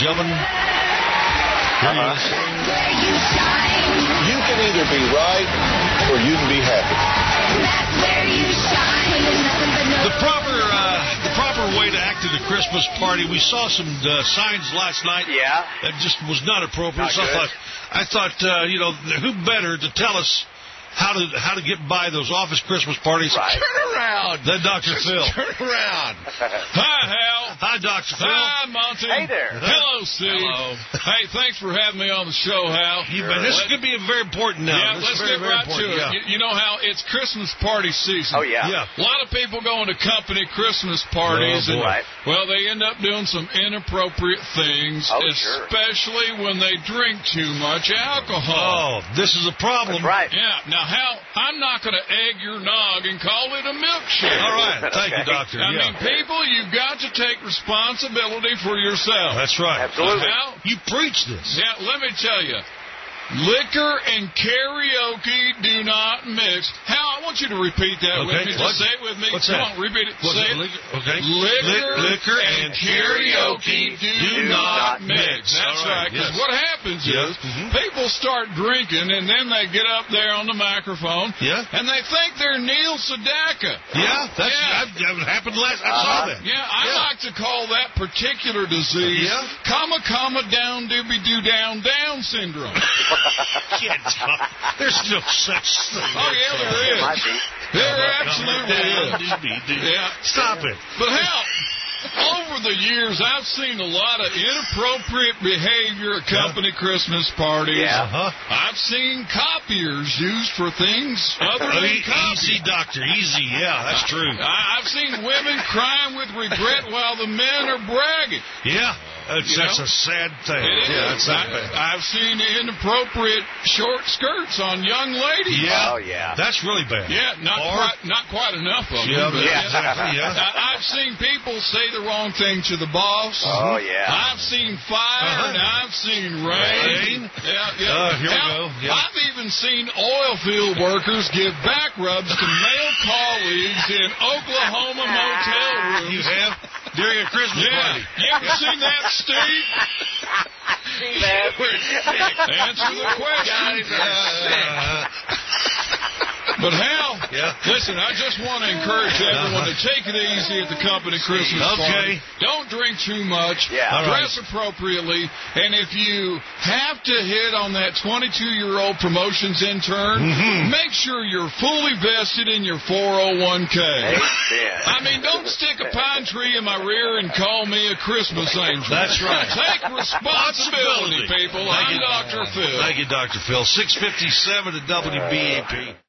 gentlemen, here he is. You can either be right or you can be happy. That's where you shine. The proper way to act at a Christmas party. We saw some signs last night. Yeah. That just was not appropriate. Not So good. I thought, who better to tell us how to get by those office Christmas parties? Right. Turn around. Then Dr. Phil. Turn around. Hi, Hal. Hi, Dr. Phil. Hi, Monty. Hey there. Hello, Steve. Hello. Hey, thanks for having me on the show, Hal. This is going to be very important now. Yeah, This is let's very, get very right to important. it. Yeah. You know how it's Christmas party season. Oh, yeah. Yeah. A lot of people going to company Christmas parties, Oh, and boy. Right. well, they end up doing some inappropriate things, Oh, sure. especially when they drink too much alcohol. Oh, this is a problem. That's right. Yeah. Now, Hal, I'm not going to egg your nog and call it a milkshake. All right. Thank you, Okay. Doctor. I Yeah. mean, people, you've got to take responsibility for yourself. That's right. Absolutely. Hal, You preach this. yeah, let me tell you. Liquor and karaoke do not mix. Hal, I want you to repeat that with Okay, me. what? Just say it with me. What's Come that? on, repeat it. What's Say it? it. Okay. Liquor and karaoke do not mix. That's All right. Because yes. what happens Yeah. is Mhm. people start drinking, and then they get up there on the microphone, Yeah. and they think they're Neil Sedaka. Yeah, that happened last. I saw that. Yeah, I Yeah. like to call that particular disease Yeah. comma, down, doobie doo, down syndrome. There's no such thing. Oh, yeah, there It is. might be. There absolutely is. Yeah. Stop it. But hell, over the years, I've seen a lot of inappropriate behavior at company Christmas parties. Yeah. Uh-huh. I've seen copiers used for things other than Easy, copies. Doctor. Easy. Yeah, that's true. I've seen women crying with regret while the men are bragging. Yeah. That's a sad thing. It Yeah, is. that's not bad. I've seen inappropriate short skirts on young ladies. Yeah. Oh, yeah. That's really bad. Yeah, not quite enough of them. Yeah, but exactly. Yeah. I've seen people say the wrong thing to the boss. Oh, yeah. I've seen fire and I've seen rain. Yeah. Here we Hell, go. Yeah. I've even seen oil field workers give back rubs to male colleagues in Oklahoma motel rooms. You have during a Christmas party. You ever seen that, Steve? Answer the question. But Hal, listen, I just want to encourage everyone to take it easy at the company Christmas party. Don't drink too much. Yeah. Dress appropriately. And if you have to hit on that 22-year-old promotions intern, make sure you're fully vested in your 401k. I mean, don't stick a pine tree in my rear and call me a Christmas angel. That's right. Take responsibility, people. I'm Dr. Phil. Thank you, Dr. Phil. 6:57 at WBAP.